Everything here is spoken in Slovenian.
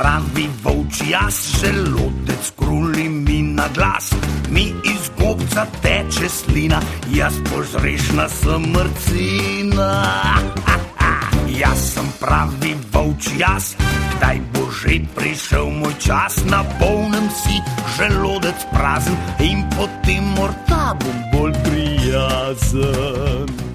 pravi volčji jas, želodec kruli mi na glas, mi iz gobca teče slina, jaz požrešna sem mrcina. Jaz sem pravi volčji jas, kdaj bo že prišel moj čas, napolnim si želodec prazen in potem morda bom bolj prijazen.